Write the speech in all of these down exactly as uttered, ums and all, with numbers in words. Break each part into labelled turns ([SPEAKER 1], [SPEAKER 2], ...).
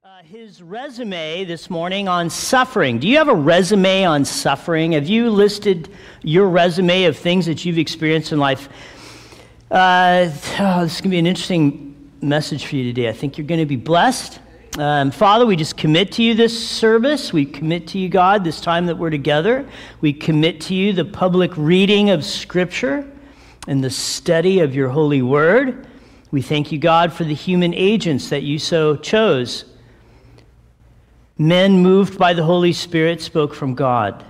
[SPEAKER 1] Uh, his resume this morning on suffering. Do you have a resume on suffering? Have you listed your resume of things that you've experienced in life? Uh, oh, this is going to be an interesting message for you today. I think you're going to be blessed. Um, Father, we just commit to you this service. We commit to you, God, this time that we're together. We commit to you the public reading of Scripture and the study of your holy word. We thank you, God, for the human agents that you so chose. Men moved by the Holy Spirit spoke from God.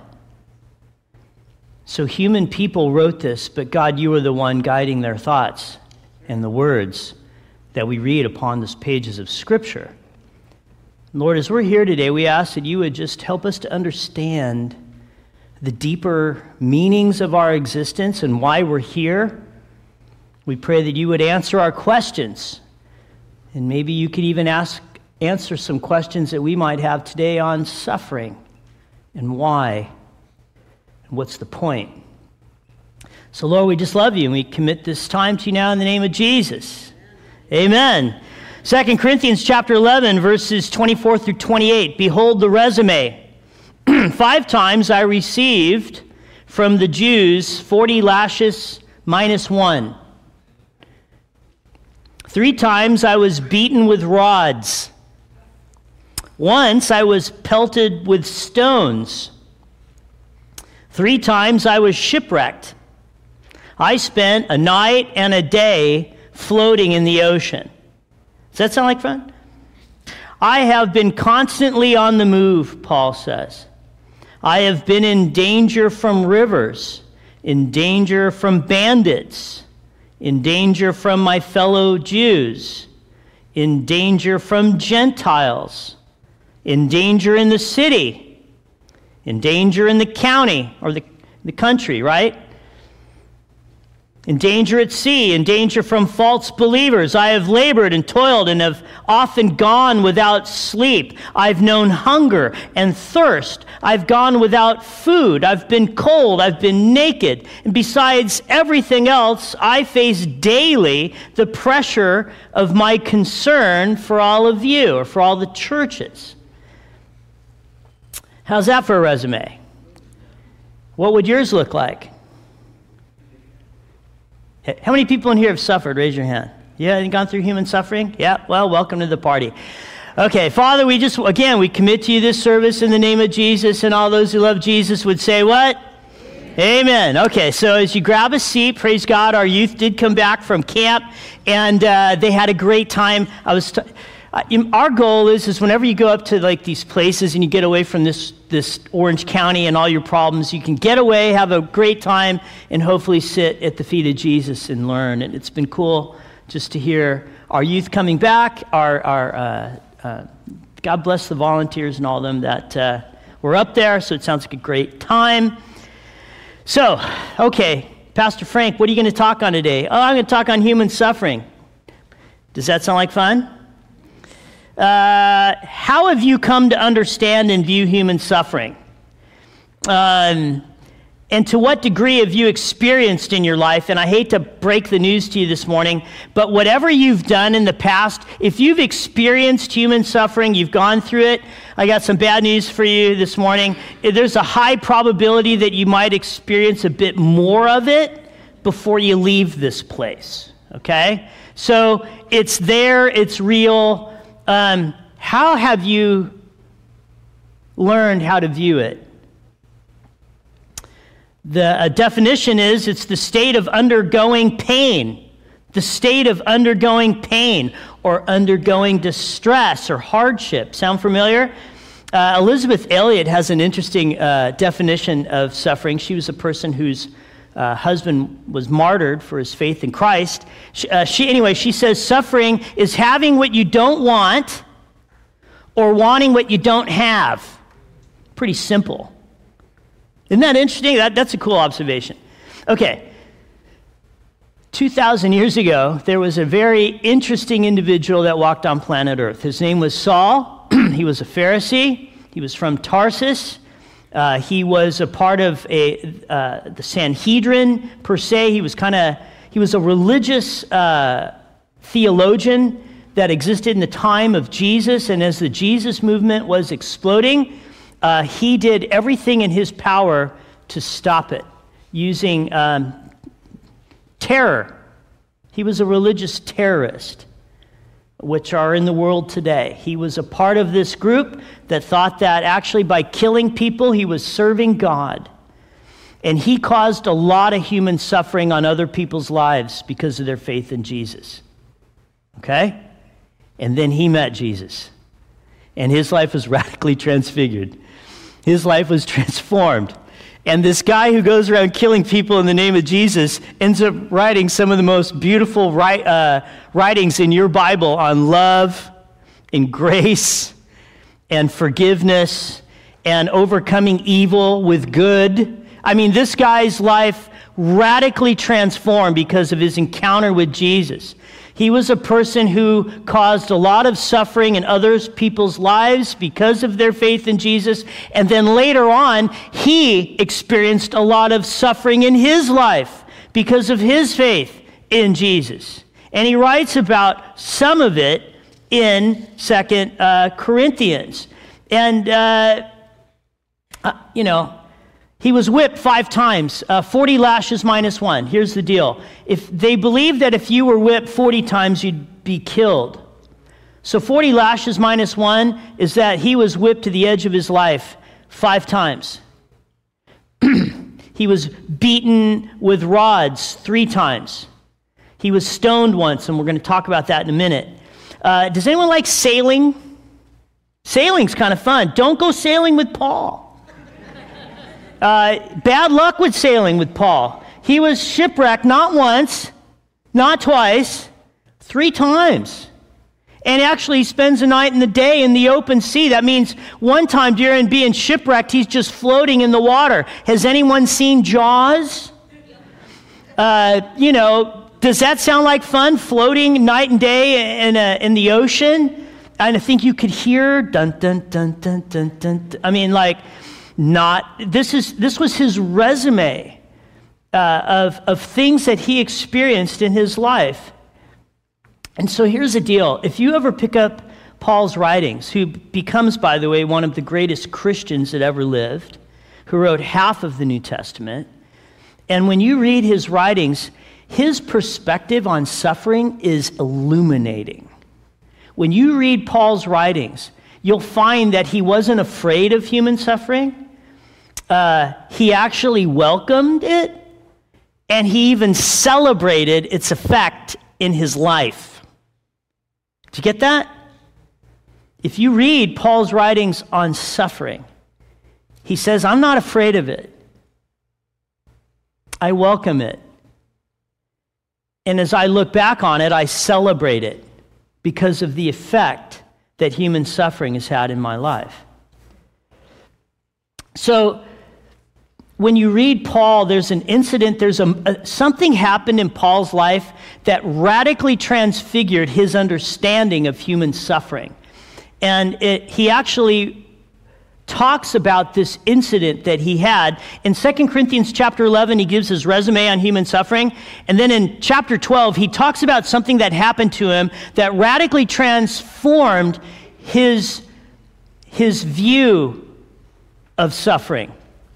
[SPEAKER 1] So human people wrote this, but God, you are the one guiding their thoughts and the words that we read upon these pages of Scripture. Lord, as we're here today, we ask that you would just help us to understand the deeper meanings of our existence and why we're here. We pray that you would answer our questions, and maybe you could even ask answer some questions that we might have today on suffering and why and what's the point. So, Lord, we just love you, and we commit this time to you now in the name of Jesus. Amen. Second Corinthians chapter eleven, verses twenty-four through twenty-eight. Behold the resume. Five times I received from the Jews forty lashes minus one. Three times I was beaten with rods. Once I was pelted with stones. Three times I was shipwrecked. I spent a night and a day floating in the ocean. Does that sound like fun? I have been constantly on the move, Paul says. I have been in danger from rivers, in danger from bandits, in danger from my fellow Jews, in danger from Gentiles, in danger in the city, in danger in the county or the, the country, right? In danger at sea, in danger from false believers. I have labored and toiled and have often gone without sleep. I've known hunger and thirst. I've gone without food. I've been cold. I've been naked. And besides everything else, I face daily the pressure of my concern for all of you or for all the churches. How's that for a resume? What would yours look like? How many people in here have suffered? Raise your hand. Yeah, you gone through human suffering? Yeah, well, welcome to the party. Okay, Father, we just, again, we commit to you this service in the name of Jesus, and all those who love Jesus would say what? Amen. Amen. Okay, so as you grab a seat, praise God, our youth did come back from camp, and uh, they had a great time. I was... T- Uh, our goal is, is whenever you go up to like these places and you get away from this, this Orange County and all your problems, you can get away, have a great time, and hopefully sit at the feet of Jesus and learn. And it's been cool just to hear our youth coming back, our, our uh, uh, God bless the volunteers and all of them that uh, were up there, so it sounds like a great time. So, okay, Pastor Frank, what are you going to talk on today? Oh, I'm going to talk on human suffering. Does that sound like fun? Uh, how have you come to understand and view human suffering? Um, and to what degree have you experienced in your life? And I hate to break the news to you this morning, but whatever you've done in the past, if you've experienced human suffering, you've gone through it, I got some bad news for you this morning. There's a high probability that you might experience a bit more of it before you leave this place, okay? So it's there, it's real. Um, how have you learned how to view it? The uh, definition is it's the state of undergoing pain, the state of undergoing pain or undergoing distress or hardship. Sound familiar? Uh, Elizabeth Elliot has an interesting uh, definition of suffering. She was a person whose Uh, husband was martyred for his faith in Christ. She, uh, she, anyway, she says suffering is having what you don't want or wanting what you don't have. Pretty simple. Isn't that interesting? That, that's a cool observation. Okay. two thousand years ago, there was a very interesting individual that walked on planet Earth. His name was Saul. He was a Pharisee. He was from Tarsus. Uh, he was a part of a uh, the Sanhedrin per se. He was kind of he was a religious uh, theologian that existed in the time of Jesus, and as the Jesus movement was exploding, uh, he did everything in his power to stop it using um, terror. He was a religious terrorist, which are in the world today. He was a part of this group that thought that actually by killing people, he was serving God. And he caused a lot of human suffering on other people's lives because of their faith in Jesus. Okay? And then he met Jesus. And his life was radically transfigured. His life was transformed. And this guy who goes around killing people in the name of Jesus ends up writing some of the most beautiful write, uh, writings in your Bible on love and grace and forgiveness and overcoming evil with good. I mean, this guy's life radically transformed because of his encounter with Jesus. He was a person who caused a lot of suffering in other people's lives because of their faith in Jesus. And then later on, he experienced a lot of suffering in his life because of his faith in Jesus. And he writes about some of it in Second uh, Corinthians. And, uh, uh, you know, he was whipped five times, uh, forty lashes minus one. Here's the deal. If they believed that if you were whipped forty times, you'd be killed. So forty lashes minus one is that he was whipped to the edge of his life five times. He was beaten with rods three times. He was stoned once, and we're going to talk about that in a minute. Uh, does anyone like sailing? Sailing's kind of fun. Don't go sailing with Paul. Uh, bad luck with sailing with Paul. He was shipwrecked not once, not twice, three times. And actually he spends a night and the day in the open sea. That means one time during being shipwrecked, he's just floating in the water. Has anyone seen Jaws? Uh, you know, does that sound like fun, floating night and day in, a, in the ocean? And I think you could hear dun dun dun dun dun dun. dun. I mean, like, not this is this was his resume uh, of of things that he experienced in his life. And so here's the deal: if you ever pick up Paul's writings, who becomes, by the way, one of the greatest Christians that ever lived, who wrote half of the New Testament, and when you read his writings, his perspective on suffering is illuminating. When you read Paul's writings, you'll find that he wasn't afraid of human suffering. Uh, he actually welcomed it, and he even celebrated its effect in his life. Did you get that? If you read Paul's writings on suffering, he says, I'm not afraid of it. I welcome it. And as I look back on it, I celebrate it because of the effect that human suffering has had in my life. So when you read Paul, there's an incident, there's a, a something happened in Paul's life that radically transfigured his understanding of human suffering. And it, he actually talks about this incident that he had. In Second Corinthians chapter eleven, he gives his resume on human suffering. And then in chapter twelve, he talks about something that happened to him that radically transformed his, his view of suffering.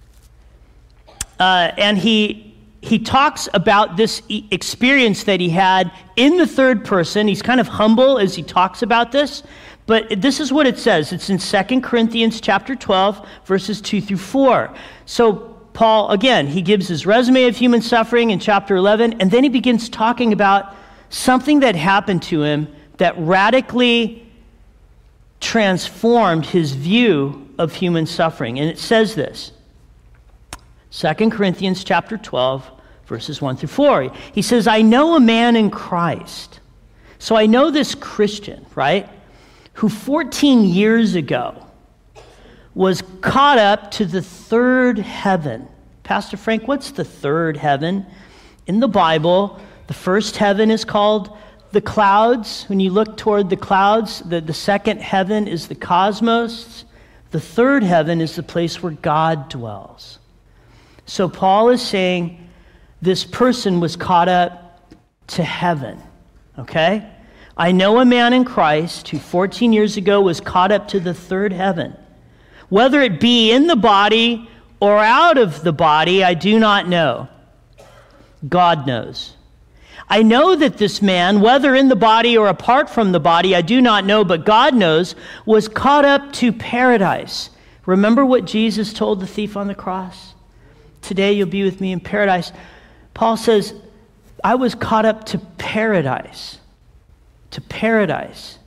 [SPEAKER 1] Uh, and he he talks about this e- experience that he had in the third person. He's kind of humble as he talks about this. But this is what it says. It's in Second Corinthians chapter twelve, verses two through four. So Paul, again, he gives his resume of human suffering in chapter eleven, and then he begins talking about something that happened to him that radically transformed his view of human suffering. And it says this, Second Corinthians chapter twelve, verses one through four. He says, I know a man in Christ. So I know this Christian, right, who fourteen years ago was caught up to the third heaven. Pastor Frank, what's the third heaven? In the Bible, the first heaven is called the clouds. When you look toward the clouds, the, the second heaven is the cosmos. The third heaven is the place where God dwells. So Paul is saying this person was caught up to heaven, okay? I know a man in Christ who fourteen years ago was caught up to the third heaven. Whether it be in the body or out of the body, I do not know. God knows. I know that this man, whether in the body or apart from the body, I do not know, but God knows, was caught up to paradise. Remember what Jesus told the thief on the cross? Today you'll be with me in paradise. Paul says, I was caught up to paradise. To paradise.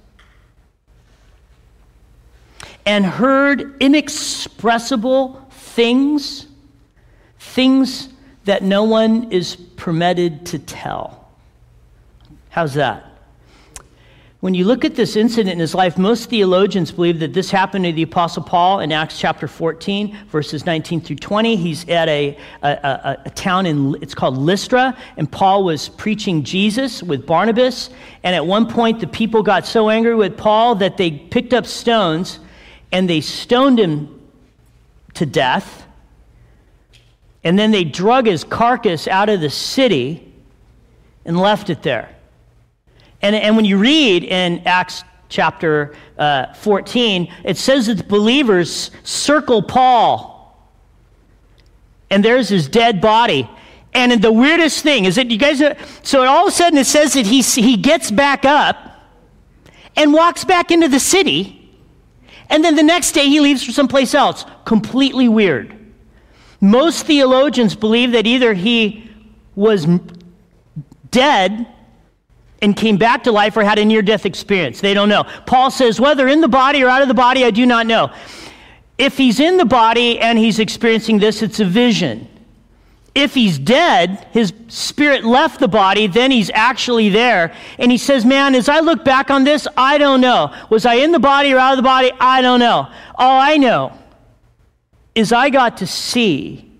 [SPEAKER 1] And heard inexpressible things, things that no one is permitted to tell. How's that? When you look at this incident in his life, most theologians believe that this happened to the Apostle Paul in Acts chapter fourteen, verses nineteen through twenty. He's at a, a, a, a town, in it's called Lystra, and Paul was preaching Jesus with Barnabas. And at one point, the people got so angry with Paul that they picked up stones and they stoned him to death. And then they drug his carcass out of the city and left it there. And, and when you read in Acts chapter uh, fourteen, it says that the believers circle Paul. And there's his dead body. And the weirdest thing is that you guys, are, so all of a sudden it says that he, he gets back up and walks back into the city. And then the next day he leaves for someplace else. Completely weird. Most theologians believe that either he was dead and came back to life or had a near-death experience. They don't know. Paul says, whether in the body or out of the body, I do not know. If he's in the body and he's experiencing this, it's a vision. If he's dead, his spirit left the body, then he's actually there. And he says, man, as I look back on this, I don't know. Was I in the body or out of the body? I don't know. All I know is I got to see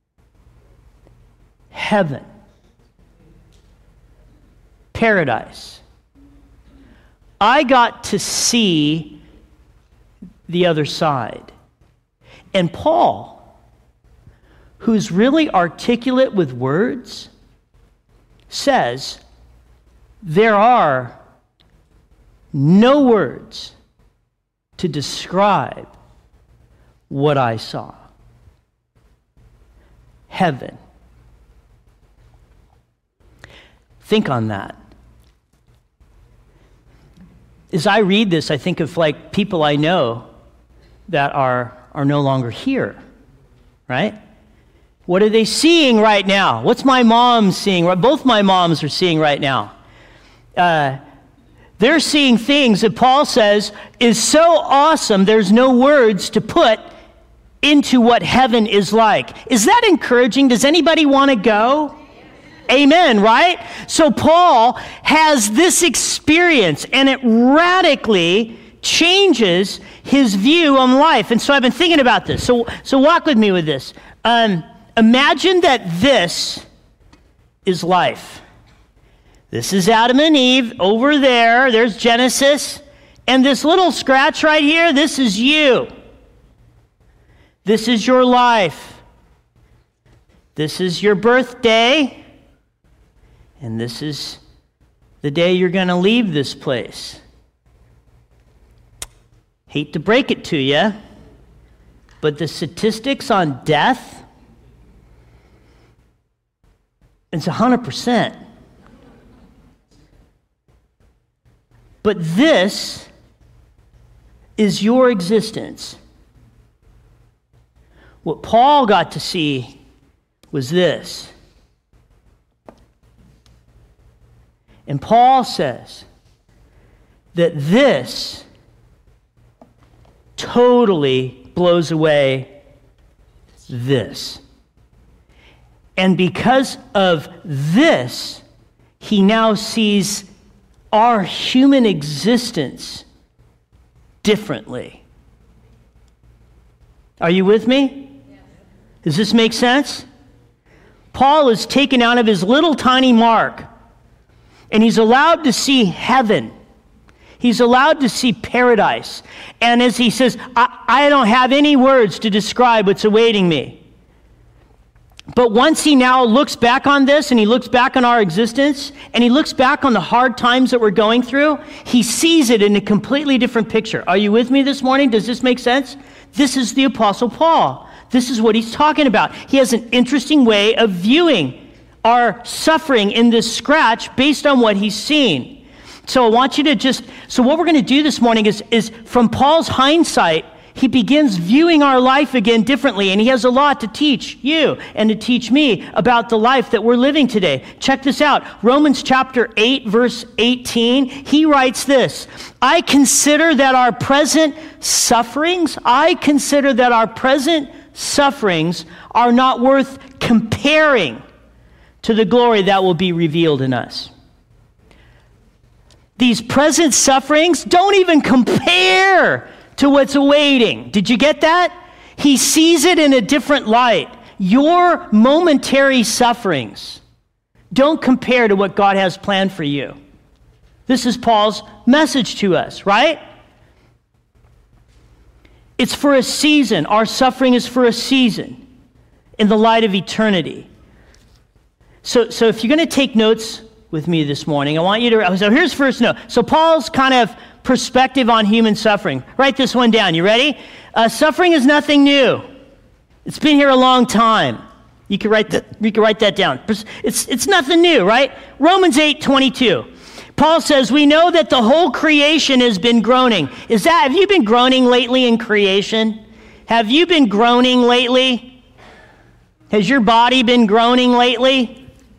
[SPEAKER 1] heaven. Paradise. I got to see the other side. And Paul, who's really articulate with words, says there are no words to describe what I saw. Heaven. Think on that. As I read this, I think of like people I know that are, are no longer here, right? What are they seeing right now? What's my mom seeing? Both my moms are seeing right now. Uh, they're seeing things that Paul says is so awesome, there's no words to put into what heaven is like. Is that encouraging? Does anybody want to go? Amen, right? So Paul has this experience, and it radically changes his view on life. And so I've been thinking about this. So, so walk with me with this. Um, imagine that this is life. This is Adam and Eve over there. There's Genesis. And this little scratch right here, this is you. This is your life. This is your birthday. And this is the day you're going to leave this place. Hate to break it to you, but the statistics on death, it's one hundred percent. But this is your existence. What Paul got to see was this. And Paul says that this totally blows away this. And because of this, he now sees our human existence differently. Are you with me? Does this make sense? Paul is taken out of his little tiny mark, and he's allowed to see heaven. He's allowed to see paradise. And as he says, I, I don't have any words to describe what's awaiting me. But once he now looks back on this, and he looks back on our existence, and he looks back on the hard times that we're going through, he sees it in a completely different picture. Are you with me this morning? Does this make sense? This is the Apostle Paul. This is what he's talking about. He has an interesting way of viewing our suffering in this scratch based on what he's seen. So I want you to just, so what we're going to do this morning is, is from Paul's hindsight, he begins viewing our life again differently, and he has a lot to teach you and to teach me about the life that we're living today. Check this out. Romans chapter eight, verse eighteen, he writes this, I consider that our present sufferings, I consider that our present sufferings are not worth comparing to the glory that will be revealed in us. These present sufferings don't even compare to what's awaiting. Did you get that? He sees it in a different light. Your momentary sufferings don't compare to what God has planned for you. This is Paul's message to us, right? It's for a season. Our suffering is for a season in the light of eternity. So, so if you're going to take notes with me this morning, I want you to, so here's first note. So Paul's kind of perspective on human suffering. Write this one down. You ready? Uh, suffering is nothing new. It's been here a long time. You can write that. You can write that down. It's it's nothing new, right? Romans eight twenty-two. Paul says, "We know that the whole creation has been groaning." Is that? Have you been groaning lately in creation? Have you been groaning lately? Has your body been groaning lately?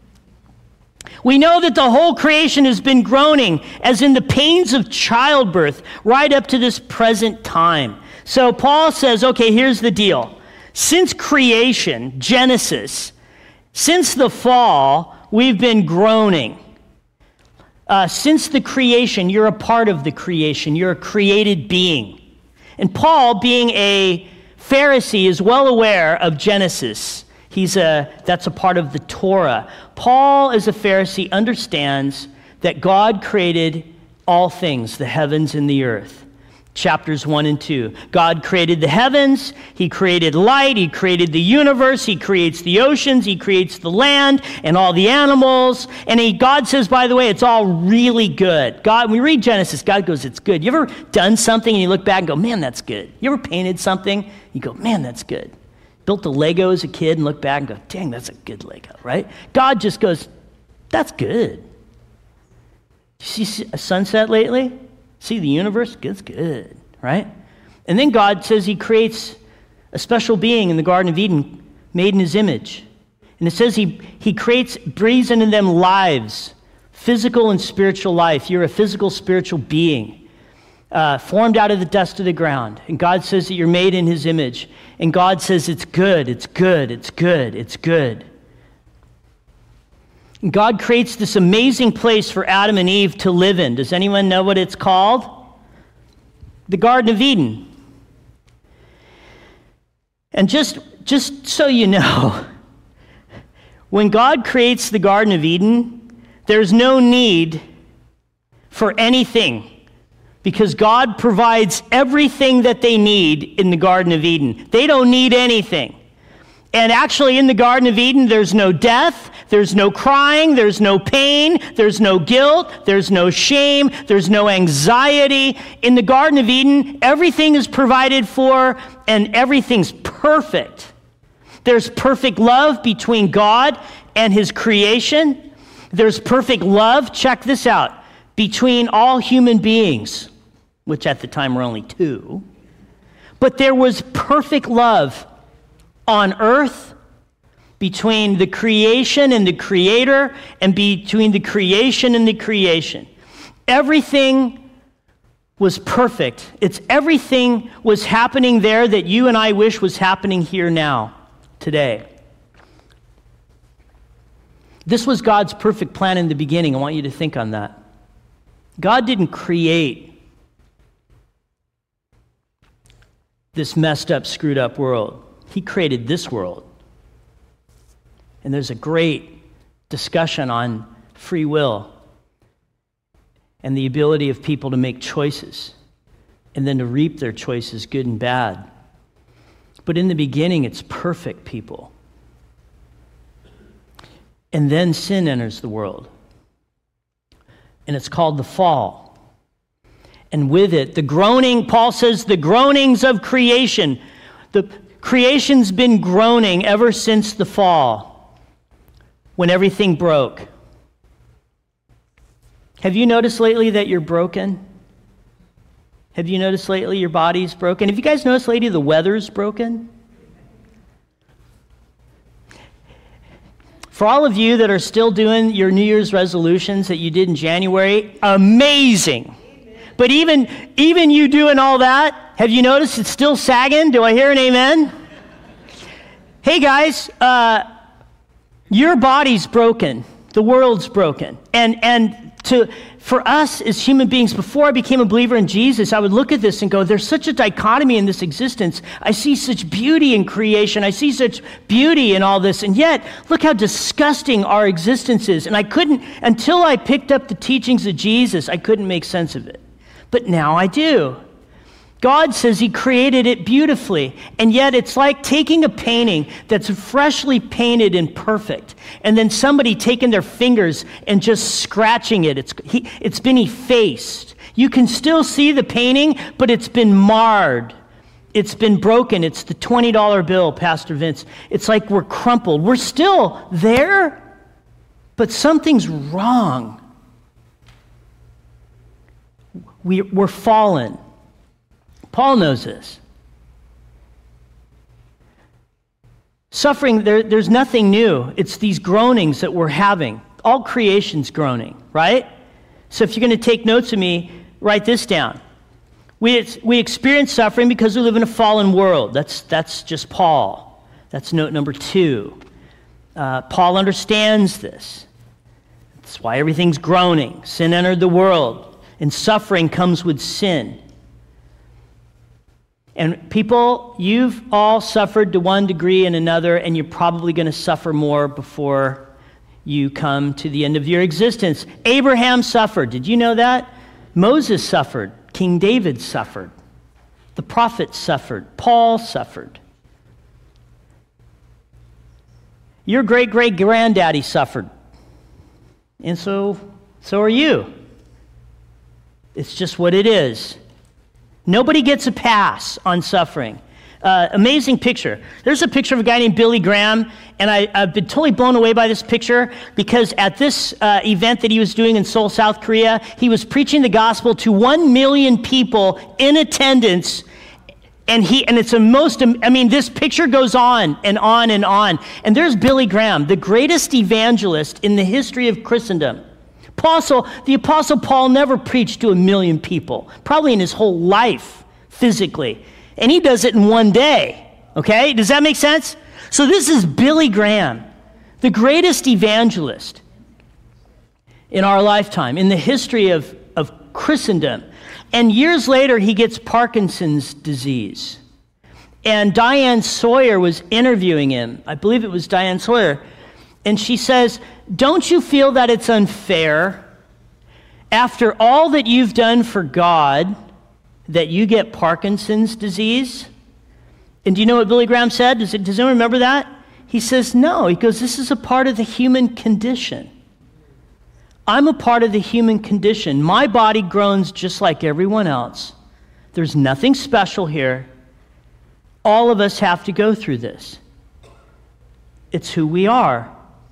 [SPEAKER 1] We know that the whole creation has been groaning, as in the pains of childbirth, right up to this present time. So Paul says, okay, here's the deal. Since creation, Genesis, since the fall, we've been groaning. Uh, since the creation, you're a part of the creation. You're a created being. And Paul, being a Pharisee, is well aware of Genesis. He's a, that's a part of the Torah. Paul, as a Pharisee, understands that God created all things, the heavens and the earth. Chapters one and two. God created the heavens, he created light, he created the universe, he creates the oceans, he creates the land and all the animals. And he, God says, by the way, it's all really good. God, when we read Genesis, God goes, it's good. You ever done something and you look back and go, man, that's good? You ever painted something? You go, man, that's good. Built a Lego as a kid and look back and go, dang, that's a good Lego, right? God just goes, that's good. Did you see a sunset lately? See the universe? It's good, right? And then God says he creates a special being in the Garden of Eden, made in his image. And it says he, he creates, breathes into them lives, physical and spiritual life. You're a physical, spiritual being. Uh, formed out of the dust of the ground. And God says that you're made in his image. And God says it's good, it's good, it's good, it's good. And God creates this amazing place for Adam and Eve to live in. Does anyone know what it's called? The Garden of Eden. And just, just so you know, when God creates the Garden of Eden, there's no need for anything, because God provides everything that they need in the Garden of Eden. They don't need anything. And actually in the Garden of Eden, there's no death, there's no crying, there's no pain, there's no guilt, there's no shame, there's no anxiety. In the Garden of Eden, everything is provided for and everything's perfect. There's perfect love between God and his creation. There's perfect love, check this out, between all human beings, which at the time were only two. But there was perfect love on earth between the creation and the creator, and between the creation and the creation. Everything was perfect. It's everything was happening there that you and I wish was happening here now, today. This was God's perfect plan in the beginning. I want you to think on that. God didn't create this messed up, screwed up world. He created this world. And there's a great discussion on free will and the ability of people to make choices and then to reap their choices, good and bad. But in the beginning, it's perfect, people. And then sin enters the world. And it's called the fall. And with it, the groaning, Paul says, the groanings of creation. The creation's been groaning ever since the fall, when everything broke. Have you noticed lately that you're broken? Have you noticed lately your body's broken? Have you guys noticed lately the weather's broken? For all of you that are still doing your New Year's resolutions that you did in January, amazing. But even, even you doing all that, have you noticed it's still sagging? Do I hear an amen? Hey guys, uh, your body's broken. The world's broken. And and to for us as human beings, before I became a believer in Jesus, I would look at this and go, there's such a dichotomy in this existence. I see such beauty in creation. I see such beauty in all this. And yet, look how disgusting our existence is. And I couldn't, until I picked up the teachings of Jesus, I couldn't make sense of it. But now I do. God says he created it beautifully, and yet it's like taking a painting that's freshly painted and perfect, and then somebody taking their fingers and just scratching it. It's, he, it's been effaced. You can still see the painting, but it's been marred. It's been broken. It's the twenty dollar bill, Pastor Vince. It's like we're crumpled. We're still there, but something's wrong. We, we're fallen. Paul knows this. Suffering, there, there's nothing new. It's these groanings that we're having. All creation's groaning, right? So if you're going to take notes of me, write this down. We, we experience suffering because we live in a fallen world. That's, that's just Paul. That's note number two. Uh, Paul understands this. That's why everything's groaning. Sin entered the world, and suffering comes with sin. And people, you've all suffered to one degree and another, and you're probably going to suffer more before you come to the end of your existence. Abraham suffered. Did you know that? Moses suffered. King David suffered. The prophets suffered. Paul suffered. Your great-great-granddaddy suffered. And so, so are you. It's just what it is. Nobody gets a pass on suffering. Uh, amazing picture. There's a picture of a guy named Billy Graham, and I, I've been totally blown away by this picture because at this uh, event that he was doing in Seoul, South Korea, he was preaching the gospel to one million people in attendance, and he and it's a most, I mean, this picture goes on and on and on. And there's Billy Graham, the greatest evangelist in the history of Christendom. Apostle, the Apostle Paul never preached to a million people, probably in his whole life, physically. And he does it in one day, okay? Does that make sense? So this is Billy Graham, the greatest evangelist in our lifetime, in the history of, of Christendom. And years later, he gets Parkinson's disease. And Diane Sawyer was interviewing him. I believe it was Diane Sawyer. And she says, don't you feel that it's unfair after all that you've done for God that you get Parkinson's disease? And do you know what Billy Graham said? Does, it, does anyone remember that? He says, no. He goes, this is a part of the human condition. I'm a part of the human condition. My body groans just like everyone else. There's nothing special here. All of us have to go through this. It's who we are.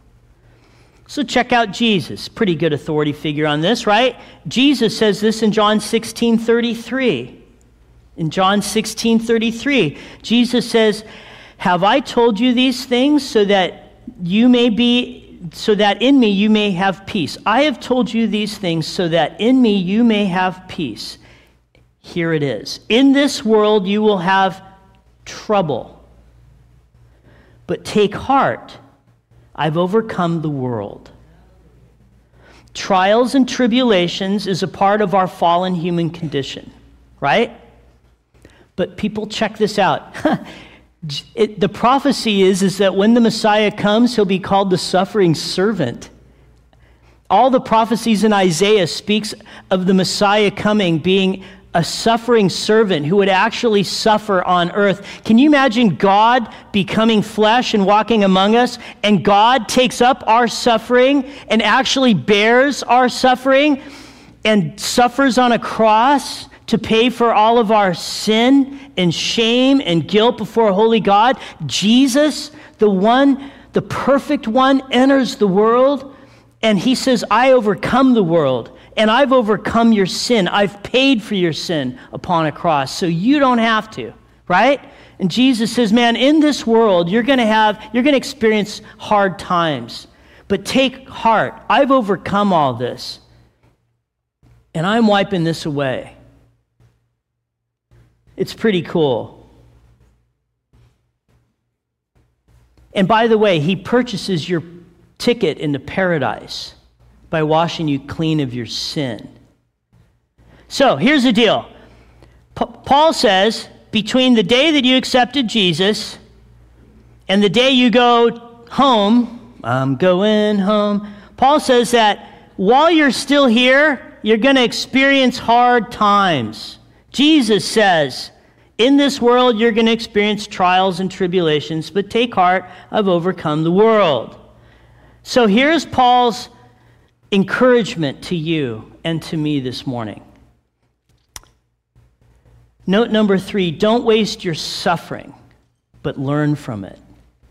[SPEAKER 1] So check out Jesus. Pretty good authority figure on this, right? Jesus says this in John sixteen thirty-three. In John sixteen thirty-three, Jesus says, have I told you these things so that you may be, so that in me you may have peace? I have told you these things so that in me you may have peace. Here it is. In this world you will have trouble. But take heart. I've overcome the world. Trials and tribulations is a part of our fallen human condition, right? But people, check this out. it, the prophecy is, is that when the Messiah comes, he'll be called the suffering servant. All the prophecies in Isaiah speaks of the Messiah coming, being a suffering servant who would actually suffer on earth. Can you imagine God becoming flesh and walking among us, and God takes up our suffering and actually bears our suffering and suffers on a cross to pay for all of our sin and shame and guilt before a holy God? Jesus, the one, the perfect one, enters the world, and he says, I overcome the world. And I've overcome your sin. I've paid for your sin upon a cross, so you don't have to, right? And Jesus says, man, in this world, you're going to have, you're going to experience hard times. But take heart. I've overcome all this. And I'm wiping this away. It's pretty cool. And by the way, he purchases your ticket into paradise by washing you clean of your sin. So here's the deal. P- Paul says, between the day that you accepted Jesus and the day you go home, I'm going home, Paul says that while you're still here, you're going to experience hard times. Jesus says, in this world, you're going to experience trials and tribulations, but take heart, I've overcome the world. So here's Paul's encouragement to you and to me this morning. Note number three, don't waste your suffering, but learn from it.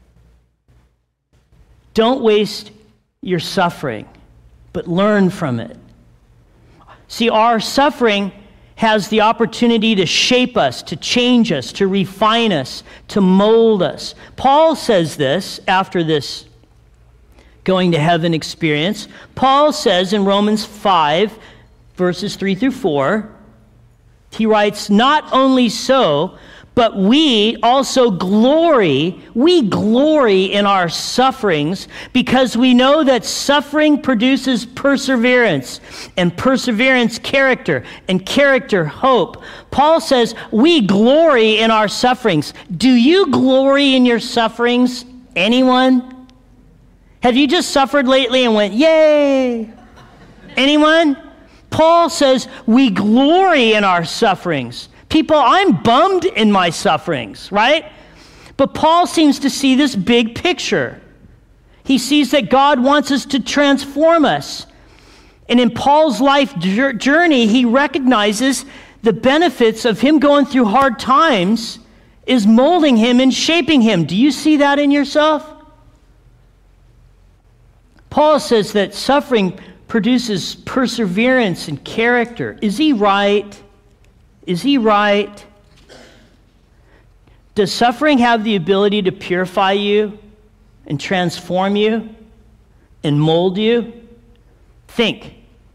[SPEAKER 1] Don't waste your suffering, but learn from it. See, our suffering has the opportunity to shape us, to change us, to refine us, to mold us. Paul says this after this going to heaven experience. Paul says in Romans five, verses three through four, he writes, not only so, but we also glory, we glory in our sufferings because we know that suffering produces perseverance, and perseverance character, and character hope. Paul says we glory in our sufferings. Do you glory in your sufferings? Anyone? Have you just suffered lately and went, yay? Anyone? Paul says we glory in our sufferings. People, I'm bummed in my sufferings, right? But Paul seems to see this big picture. He sees that God wants us to transform us. And in Paul's life journey, he recognizes the benefits of him going through hard times is molding him and shaping him. Do you see that in yourself? Paul says that suffering produces perseverance and character. Is he right? Is he right? Does suffering have the ability to purify you and transform you and mold you? Think.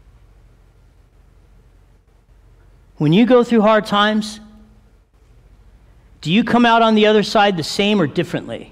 [SPEAKER 1] When you go through hard times, do you come out on the other side the same or differently?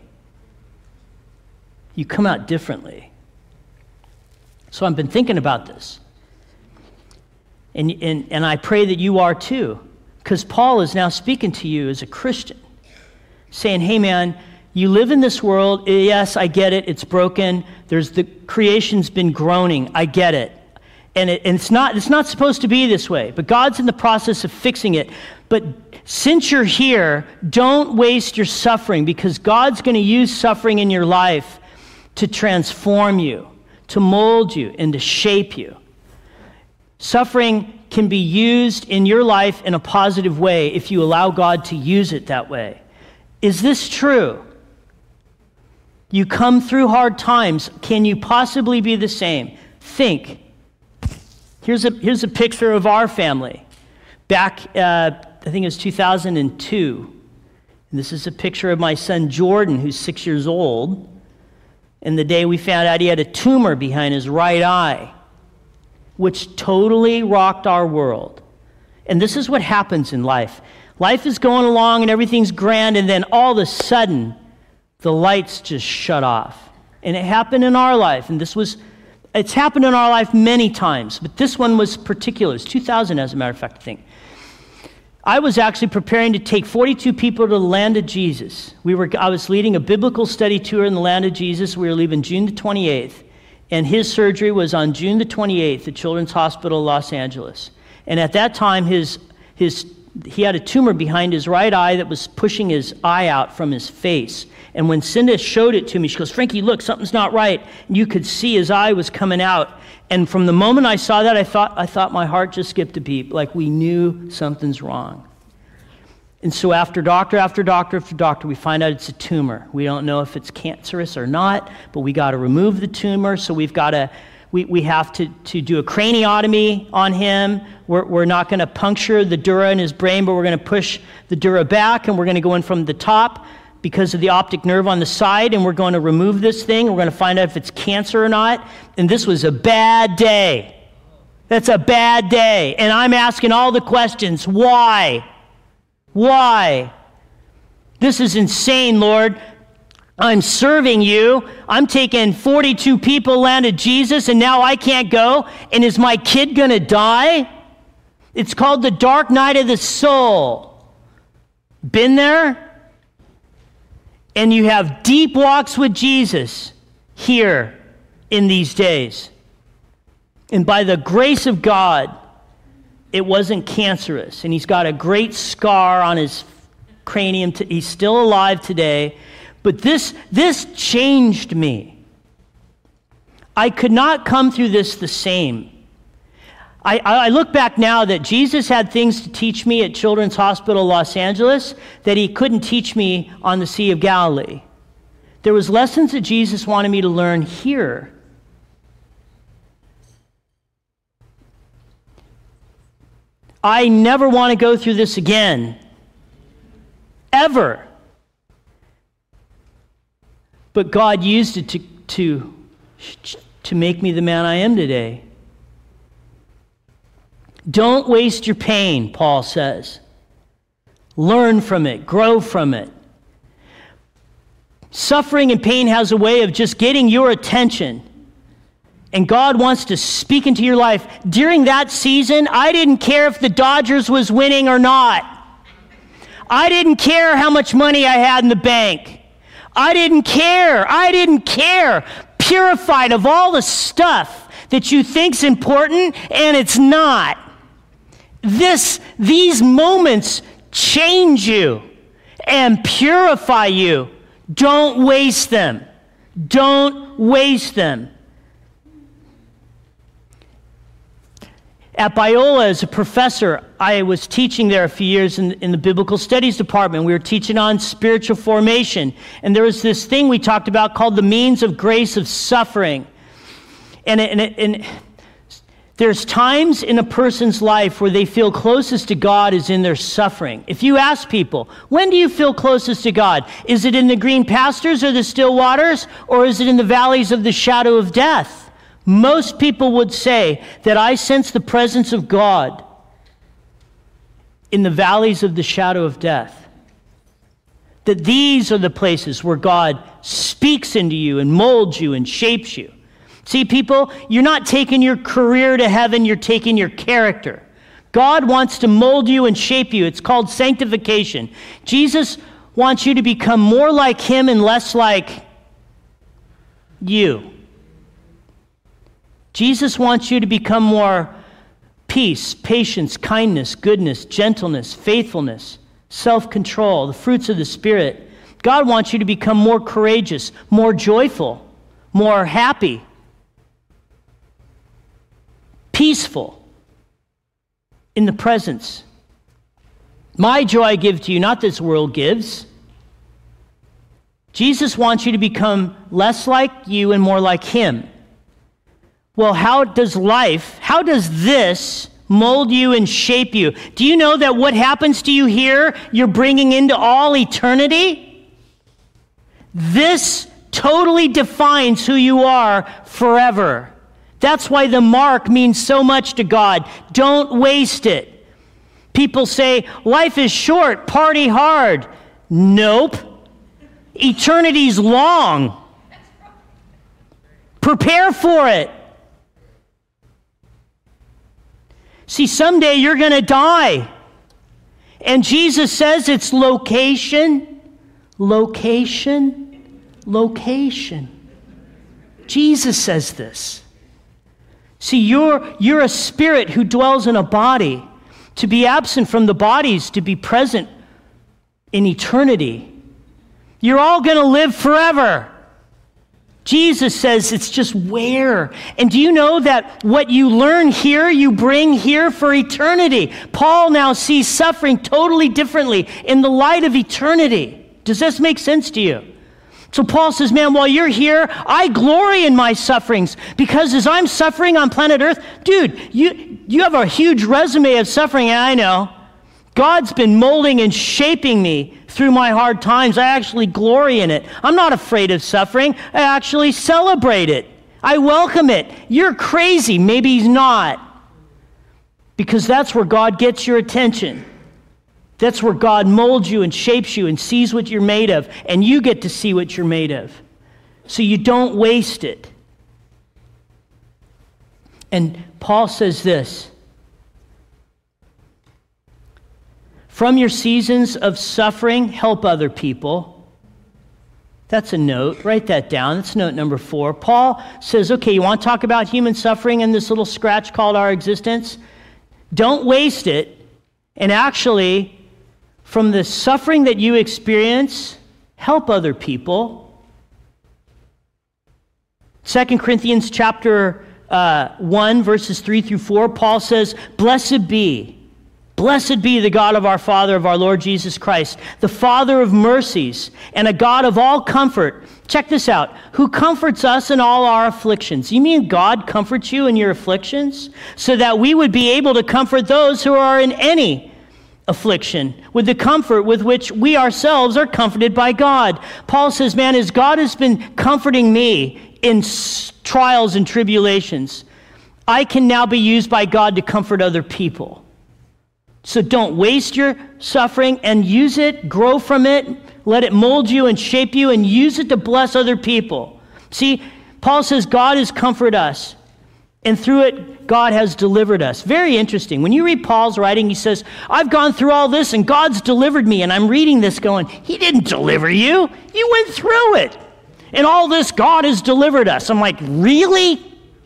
[SPEAKER 1] You come out differently. So I've been thinking about this. And, and, and I pray that you are too, because Paul is now speaking to you as a Christian, saying, hey man, you live in this world. Yes, I get it. It's broken. There's the creation's been groaning. I get it. And, it, and it's not it's not supposed to be this way, but God's in the process of fixing it. But since you're here, don't waste your suffering, because God's going to use suffering in your life to transform you, to mold you, and to shape you. Suffering can be used in your life in a positive way if you allow God to use it that way. Is this true? You come through hard times. Can you possibly be the same? Think. Here's a, here's a picture of our family. Back, uh, I think it was two thousand two. And this is a picture of my son Jordan, who's six years old. And the day we found out he had a tumor behind his right eye, which totally rocked our world. And this is what happens in life. Life is going along and everything's grand, and then all of a sudden, the lights just shut off. And it happened in our life, and this was, it's happened in our life many times, but this one was particular. It's two thousand, as a matter of fact, I think. I was actually preparing to take forty-two people to the land of Jesus. We were, I was leading a biblical study tour in the land of Jesus. We were leaving June the twenty-eighth. And his surgery was on June the twenty-eighth at Children's Hospital, Los Angeles. And at that time, his his he had a tumor behind his right eye that was pushing his eye out from his face. And when Cinda showed it to me, she goes, Frankie, look, something's not right. And you could see his eye was coming out. And from the moment I saw that, I thought I thought my heart just skipped a beat, like we knew something's wrong. And so after doctor after doctor after doctor, we find out it's a tumor. We don't know if it's cancerous or not, but we got to remove the tumor. So we've got to, we, we have to, to do a craniotomy on him. We're, we're not going to puncture the dura in his brain, but we're going to push the dura back, and we're going to go in from the top because of the optic nerve on the side, and we're going to remove this thing. We're going to find out if it's cancer or not. And this was a bad day. That's a bad day. And I'm asking all the questions. Why? Why? This is insane, Lord. I'm serving you. I'm taking forty-two people landed Jesus, and now I can't go. And is my kid going to die? It's called the dark night of the soul. Been there? And you have deep walks with Jesus here in these days. And by the grace of God, it wasn't cancerous. And he's got a great scar on his cranium. He's still alive today. But this, this changed me. I could not come through this the same. I, I look back now that Jesus had things to teach me at Children's Hospital Los Angeles that he couldn't teach me on the Sea of Galilee. There was lessons that Jesus wanted me to learn here. I never want to go through this again. Ever. But God used it to, to, to make me the man I am today. Don't waste your pain, Paul says. Learn from it. Grow from it. Suffering and pain has a way of just getting your attention. And God wants to speak into your life. During that season, I didn't care if the Dodgers was winning or not. I didn't care how much money I had in the bank. I didn't care. I didn't care. Purified of all the stuff that you think's important, and it's not. This, these moments change you and purify you. Don't waste them. Don't waste them. At Biola, as a professor, I was teaching there a few years in, in the Biblical Studies department. We were teaching on spiritual formation. And there was this thing we talked about called the means of grace of suffering. And, and, and there's times in a person's life where they feel closest to God is in their suffering. If you ask people, when do you feel closest to God? Is it in the green pastures or the still waters? Or is it in the valleys of the shadow of death? Most people would say that I sense the presence of God in the valleys of the shadow of death. That these are the places where God speaks into you and molds you and shapes you. See, people, you're not taking your career to heaven, you're taking your character. God wants to mold you and shape you. It's called sanctification. Jesus wants you to become more like him and less like you. Jesus wants you to become more peace, patience, kindness, goodness, gentleness, faithfulness, self-control, the fruits of the Spirit. God wants you to become more courageous, more joyful, more happy, peaceful in the presence. My joy I give to you, not this world gives. Jesus wants you to become less like you and more like him. Well, how does life, how does this mold you and shape you? Do you know that what happens to you here, you're bringing into all eternity? This totally defines who you are forever. That's why the mark means so much to God. Don't waste it. People say, life is short, party hard. Nope. Eternity's long. Prepare for it. See, someday you're going to die. And Jesus says it's location, location, location. Jesus says this. See, you're, you're a spirit who dwells in a body. To be absent from the bodies, to be present in eternity. You're all going to live forever. Jesus says it's just where. And do you know that what you learn here, you bring here for eternity? Paul now sees suffering totally differently in the light of eternity. Does this make sense to you? So Paul says, man, while you're here, I glory in my sufferings, because as I'm suffering on planet Earth, dude, you, you have a huge resume of suffering, and I know. God's been molding and shaping me through my hard times. I actually glory in it. I'm not afraid of suffering. I actually celebrate it. I welcome it. You're crazy. Maybe he's not. Because that's where God gets your attention. That's where God molds you and shapes you and sees what you're made of. And you get to see what you're made of. So you don't waste it. And Paul says this. From your seasons of suffering, help other people. That's a note. Write that down. That's note number four. Paul says, okay, you want to talk about human suffering in this little scratch called our existence? Don't waste it. And actually, from the suffering that you experience, help other people. Second Corinthians chapter uh, one, verses three through four, Paul says, blessed be. Blessed be the God of our Father, of our Lord Jesus Christ, the Father of mercies and a God of all comfort. Check this out. Who comforts us in all our afflictions. You mean God comforts you in your afflictions? So that we would be able to comfort those who are in any affliction with the comfort with which we ourselves are comforted by God. Paul says, man, as God has been comforting me in s- trials and tribulations, I can now be used by God to comfort other people. So don't waste your suffering and use it, grow from it, let it mold you and shape you and use it to bless other people. See, Paul says God has comforted us, and through it, God has delivered us. Very interesting. When you read Paul's writing, he says, I've gone through all this and God's delivered me. And I'm reading this going, he didn't deliver you. You went through it. And all this, God has delivered us. I'm like, really?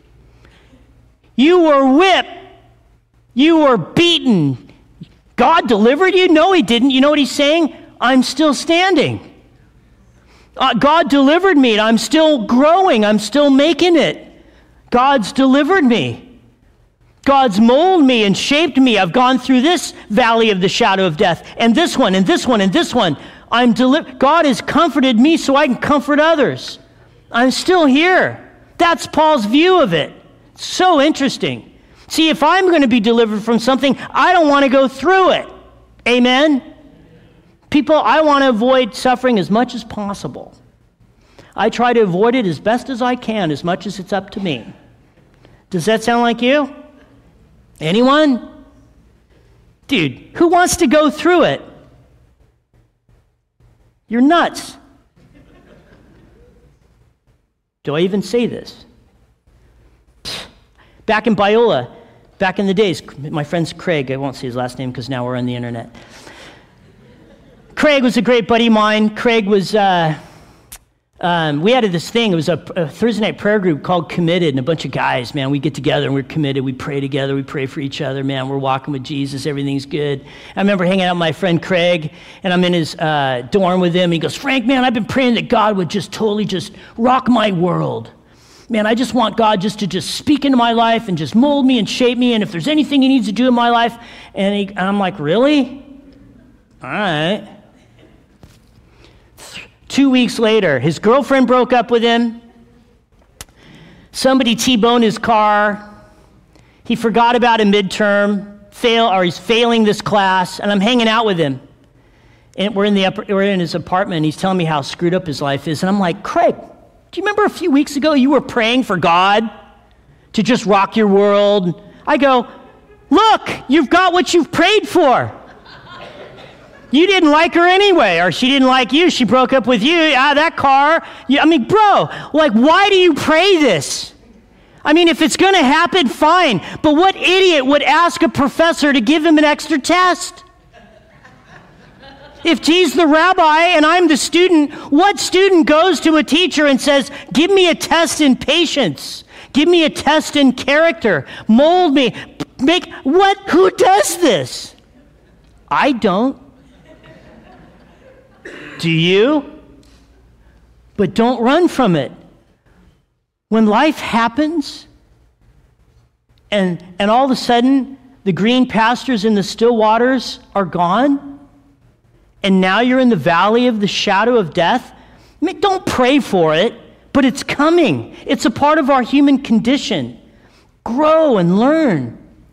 [SPEAKER 1] You were whipped. You were beaten. God delivered you? No, he didn't. You know what he's saying? I'm still standing. Uh, God delivered me, and I'm still growing. I'm still making it. God's delivered me. God's molded me and shaped me. I've gone through this valley of the shadow of death, and this one, and this one, and this one. I'm deli- God has comforted me so I can comfort others. I'm still here. That's Paul's view of it. So interesting. See, if I'm going to be delivered from something, I don't want to go through it. Amen? People, I want to avoid suffering as much as possible. I try to avoid it as best as I can, as much as it's up to me. Does that sound like you? Anyone? Dude, who wants to go through it? You're nuts. Do I even say this? Back in Biola, back in the days, my friend's Craig, I won't say his last name because now we're on the internet. Craig was a great buddy of mine. Craig was, uh, um, we had this thing, it was a, a Thursday night prayer group called Committed, and a bunch of guys, man, we get together and we're committed, we pray together, we pray for each other, man, we're walking with Jesus, everything's good. I remember hanging out with my friend Craig, and I'm in his uh, dorm with him, and he goes, Frank, man, I've been praying that God would just totally just rock my world. Man, I just want God just to just speak into my life and just mold me and shape me, and if there's anything he needs to do in my life, and, he, and I'm like, really? All right. Two weeks later, his girlfriend broke up with him. Somebody T-boned his car. He forgot about a midterm, fail, or he's failing this class, and I'm hanging out with him. And we're in the upper, we're in his apartment, and he's telling me how screwed up his life is, and I'm like, Craig, do you remember a few weeks ago you were praying for God to just rock your world? I go, look, you've got what you've prayed for. You didn't like her anyway, or she didn't like you. She broke up with you. Ah, that car. You, I mean, bro, like, why do you pray this? I mean, if it's going to happen, fine. But what idiot would ask a professor to give him an extra test? If he's the rabbi and I'm the student, what student goes to a teacher and says, give me a test in patience, give me a test in character, mold me, make, what? Who does this? I don't. Do you? But don't run from it. When life happens, and, and all of a sudden, the green pastures and the still waters are gone, and now you're in the valley of the shadow of death, I mean, don't pray for it, but it's coming. It's a part of our human condition. Grow and learn.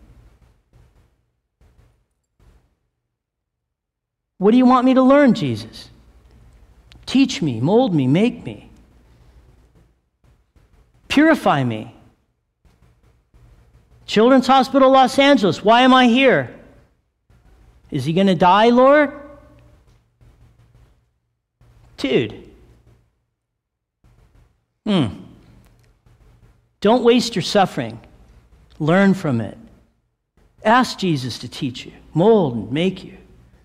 [SPEAKER 1] What do you want me to learn, Jesus? Teach me, mold me, make me. Purify me. Children's Hospital Los Angeles, why am I here? Is he going to die, Lord? Dude. Hmm. Don't waste your suffering. Learn from it. Ask Jesus to teach you, mold and make you.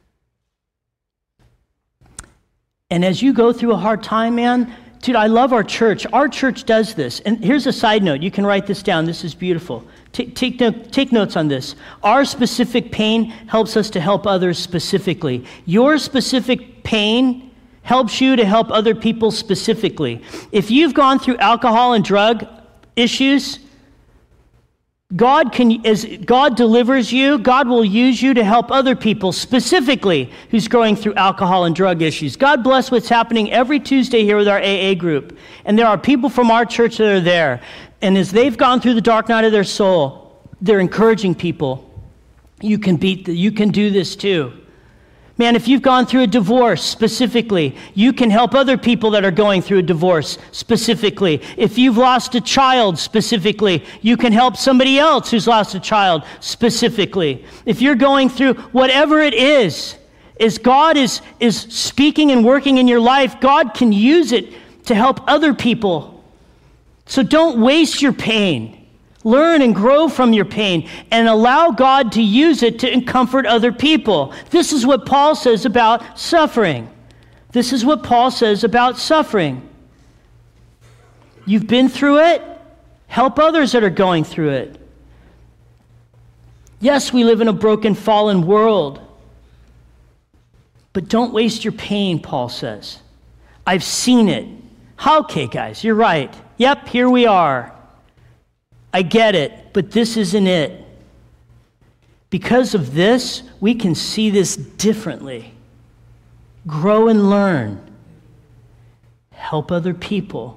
[SPEAKER 1] And as you go through a hard time, man, dude, I love our church. Our church does this. And here's a side note. You can write this down. This is beautiful. Take, take, take notes on this. Our specific pain helps us to help others specifically. Your specific pain helps you to help other people specifically. If you've gone through alcohol and drug issues, God can, as God delivers you, God will use you to help other people specifically who's going through alcohol and drug issues. God bless what's happening every Tuesday here with our A A group. And there are people from our church that are there. And as they've gone through the dark night of their soul, they're encouraging people. You can beat the, you can do this too. Man, if you've gone through a divorce specifically, you can help other people that are going through a divorce specifically. If you've lost a child specifically, you can help somebody else who's lost a child specifically. If you're going through whatever it is, as God is, is speaking and working in your life, God can use it to help other people. So don't waste your pain. Learn and grow from your pain and allow God to use it to comfort other people. This is what Paul says about suffering. This is what Paul says about suffering. You've been through it. Help others that are going through it. Yes, we live in a broken, fallen world. But don't waste your pain, Paul says. I've seen it. Okay, guys, you're right. Yep, here we are. I get it, but this isn't it. Because of this, we can see this differently. Grow and learn. Help other people.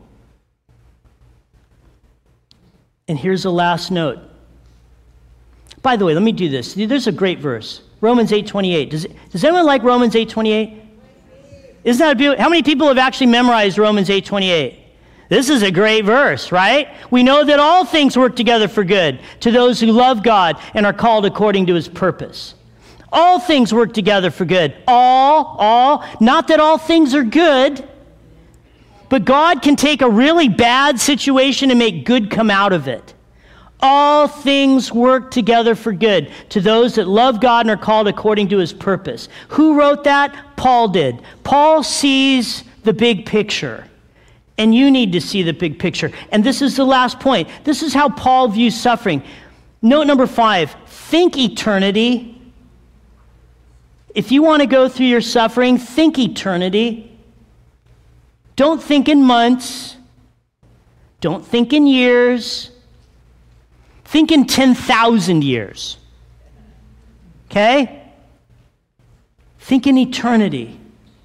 [SPEAKER 1] And here's a last note. By the way, let me do this. There's a great verse. Romans eight twenty-eight. Does, does anyone like Romans eight twenty-eight? Isn't that a beautiful? How many people have actually memorized Romans eight twenty-eight? This is a great verse, right? We know that all things work together for good to those who love God and are called according to his purpose. All things work together for good. All, all. Not that all things are good, but God can take a really bad situation and make good come out of it. All things work together for good to those that love God and are called according to his purpose. Who wrote that? Paul did. Paul sees the big picture. And you need to see the big picture. And this is the last point. This is how Paul views suffering. Note number five, think eternity. If you want to go through your suffering, think eternity. Don't think in months. Don't think in years. Think in ten thousand years. Okay? Think in eternity.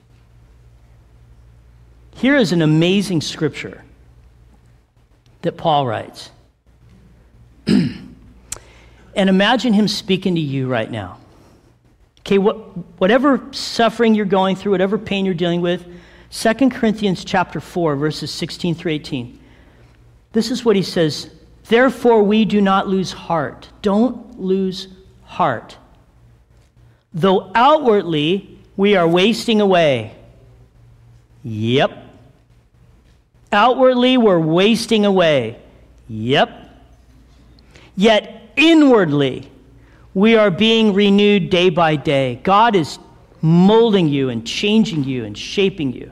[SPEAKER 1] Here is an amazing scripture that Paul writes. And imagine him speaking to you right now. Okay, what, whatever suffering you're going through, whatever pain you're dealing with, Second Corinthians chapter four, verses sixteen through eighteen. This is what he says. Therefore, we do not lose heart. Don't lose heart. Though outwardly we are wasting away. Yep. Outwardly, we're wasting away. Yep. Yet inwardly, we are being renewed day by day. God is molding you and changing you and shaping you.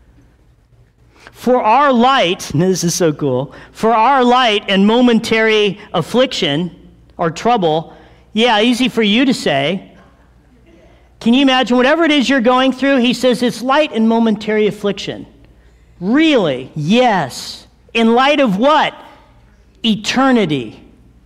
[SPEAKER 1] For our light, and this is so cool, for our light and momentary affliction, or trouble. Yeah, easy for you to say. Can you imagine whatever it is you're going through? He says it's light and momentary affliction. Really? Yes. In light of what? Eternity.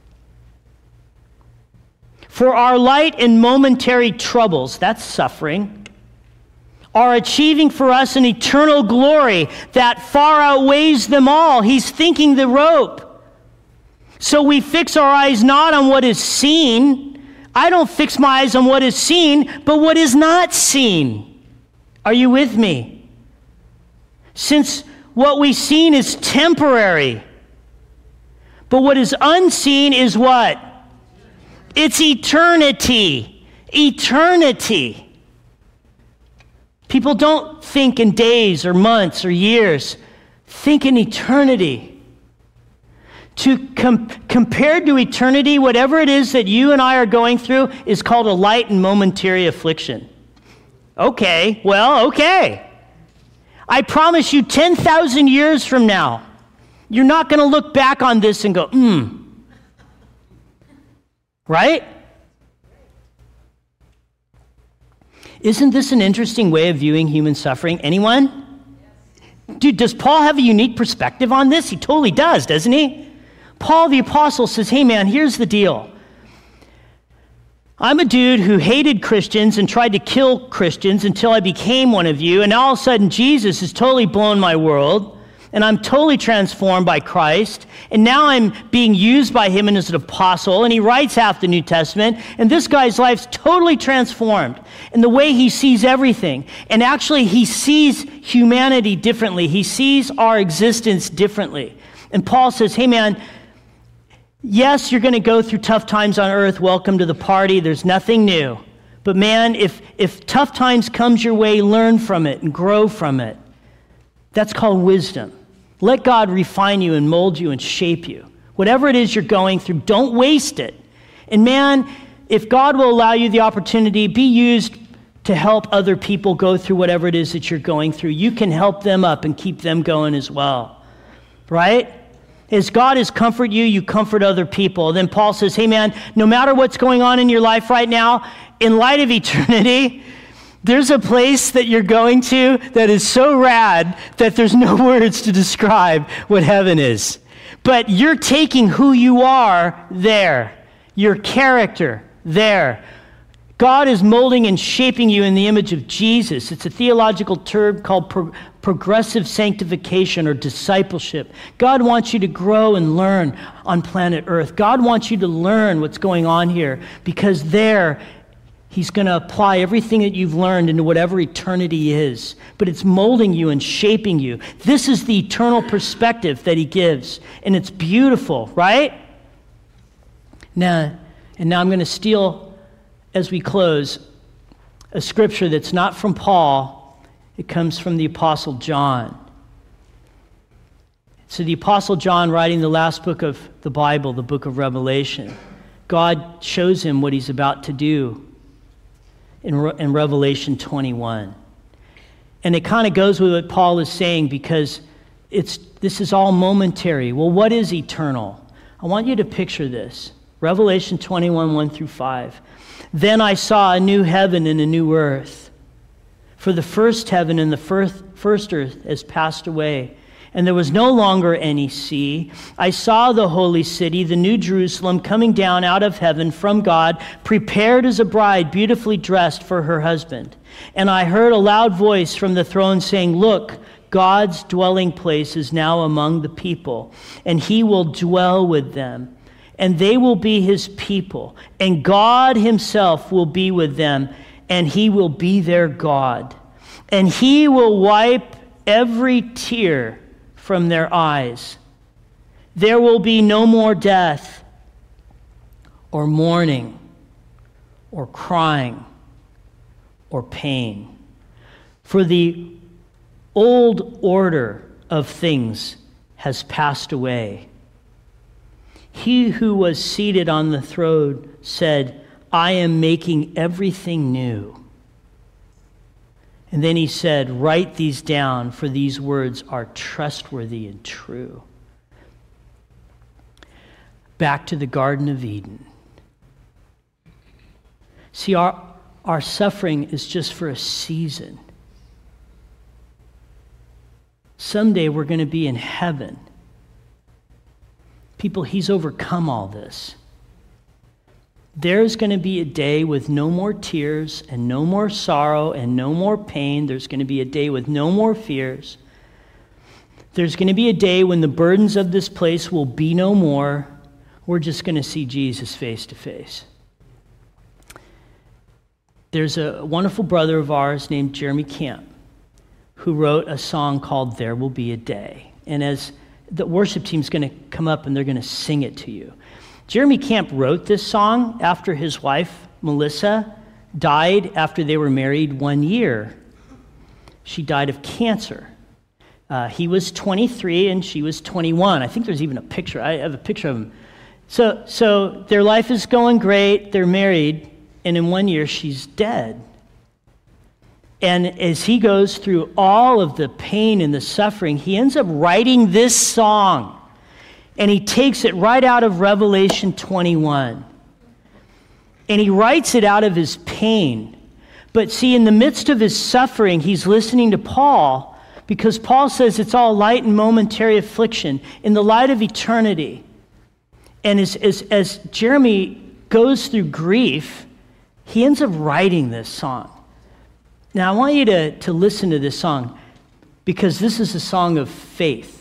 [SPEAKER 1] For our light and momentary troubles, that's suffering, are achieving for us an eternal glory that far outweighs them all. He's thinking the rope. So we fix our eyes not on what is seen. I don't fix my eyes on what is seen, but what is not seen. Are you with me? Since what we've seen is temporary, but what is unseen is what? It's eternity. Eternity. People don't think in days or months or years. Think in eternity. To com- compared to eternity, whatever it is that you and I are going through is called a light and momentary affliction. Okay, well, okay. I promise you ten thousand years from now, you're not going to look back on this and go, hmm. Right? Isn't this an interesting way of viewing human suffering? Anyone? Dude, does Paul have a unique perspective on this? He totally does, doesn't he? Paul the apostle says, hey man, here's the deal. I'm a dude who hated Christians and tried to kill Christians until I became one of you, and all of a sudden Jesus has totally blown my world, and I'm totally transformed by Christ, and now I'm being used by him as an apostle, and he writes half the New Testament, and this guy's life's totally transformed in the way he sees everything. And actually, he sees humanity differently. He sees our existence differently. And Paul says, hey man, yes, you're going to go through tough times on earth. Welcome to the party. There's nothing new. But man, if, if tough times comes your way, learn from it and grow from it. That's called wisdom. Let God refine you and mold you and shape you. Whatever it is you're going through, don't waste it. And man, if God will allow you the opportunity, be used to help other people go through whatever it is that you're going through. You can help them up and keep them going as well. Right? As God has comforted you, you comfort other people. Then Paul says, hey man, no matter what's going on in your life right now, in light of eternity, there's a place that you're going to that is so rad that there's no words to describe what heaven is. But you're taking who you are there, your character there. God is molding and shaping you in the image of Jesus. It's a theological term called pro- progressive sanctification or discipleship. God wants you to grow and learn on planet Earth. God wants you to learn what's going on here because there, He's going to apply everything that you've learned into whatever eternity is. But it's molding you and shaping you. This is the eternal perspective that he gives. And it's beautiful, right? Now, and now I'm going to steal, as we close, a scripture that's not from Paul. It comes from the Apostle John. So the Apostle John, writing the last book of the Bible, the book of Revelation, God shows him what he's about to do in, Re- in Revelation twenty-one. And it kind of goes with what Paul is saying because it's this is all momentary. Well, what is eternal? I want you to picture this. Revelation twenty-one, one through five. Then I saw a new heaven and a new earth. For the first heaven and the first, first earth has passed away, and there was no longer any sea. I saw the holy city, the new Jerusalem, coming down out of heaven from God, prepared as a bride, beautifully dressed for her husband. And I heard a loud voice from the throne saying, "Look, God's dwelling place is now among the people, and he will dwell with them. And they will be his people, and God himself will be with them, and he will be their God. And he will wipe every tear from their eyes. There will be no more death, or mourning, or crying, or pain. For the old order of things has passed away." He who was seated on the throne said, "I am making everything new." And then he said, "Write these down, for these words are trustworthy and true." Back to the Garden of Eden. See, our, our suffering is just for a season. Someday we're going to be in heaven. People, he's overcome all this. There's going to be a day with no more tears and no more sorrow and no more pain. There's going to be a day with no more fears. There's going to be a day when the burdens of this place will be no more. We're just going to see Jesus face to face. There's a wonderful brother of ours named Jeremy Camp who wrote a song called There Will Be a Day. And as the worship team's going to come up and they're going to sing it to you. Jeremy Camp wrote this song after his wife, Melissa, died after they were married one year. She died of cancer. Uh, he was twenty-three and she was twenty-one. I think there's even a picture. I have a picture of them. So, so their life is going great. They're married. And in one year, she's dead. And as he goes through all of the pain and the suffering, he ends up writing this song. And he takes it right out of Revelation twenty-one. And he writes it out of his pain. But see, in the midst of his suffering, he's listening to Paul, because Paul says it's all light and momentary affliction in the light of eternity. And as, as, as Jeremy goes through grief, he ends up writing this song. Now, I want you to, to listen to this song, because this is a song of faith.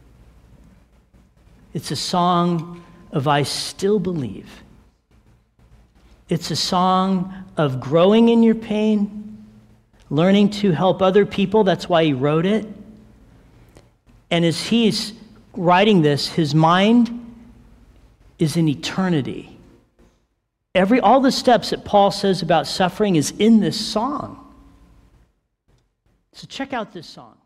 [SPEAKER 1] It's a song of I still believe. It's a song of growing in your pain, learning to help other people. That's why he wrote it. And as he's writing this, his mind is in eternity. Every, all the steps that Paul says about suffering is in this song. So check out this song.